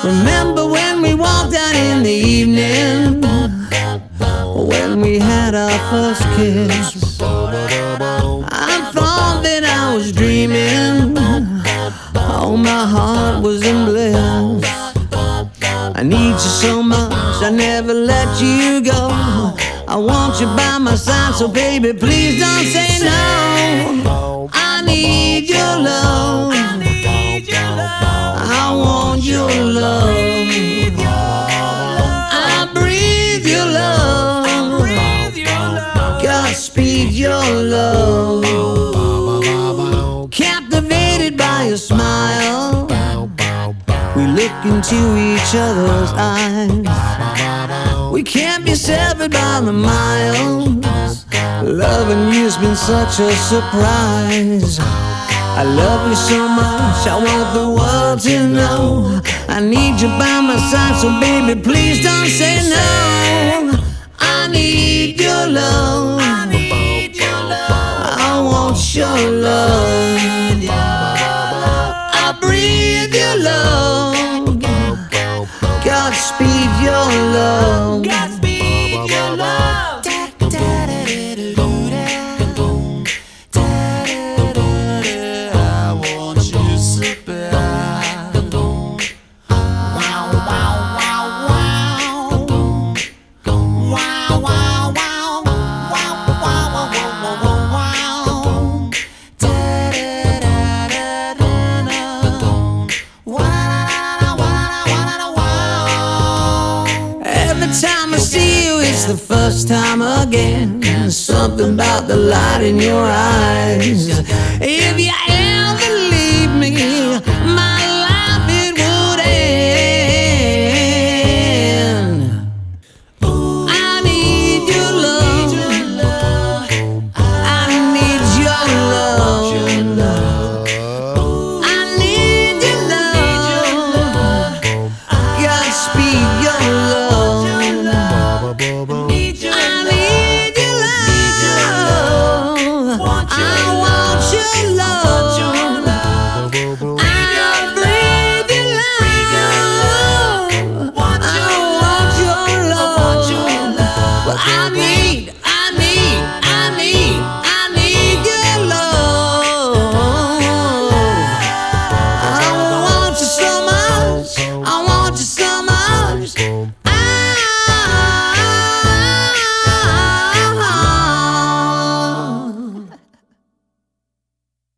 Remember when we walked out in the evening, when we had our first kiss? I thought that I was dreaming, oh, my heart was in bliss. I need you so much, I never let you go. I want you by my side, so baby, please don't say no. I need your love, I want your love, I breathe your love, Godspeed your love. Captivated by your smile, we look into each other's eyes. We can't be severed by the miles. Loving you's been such a surprise. I love you so much, I want the world to know. I need you by my side, so baby, please don't say no. I need your love, I want your love, I breathe your love, Godspeed your love. Godspeed your love. I want you so bad. Wow, wow, wow, wow. Wow, wow, wow. Wow, wow, wow, wow, wow. Every time I see you, it's the first time again. Something about the light in your eyes. If you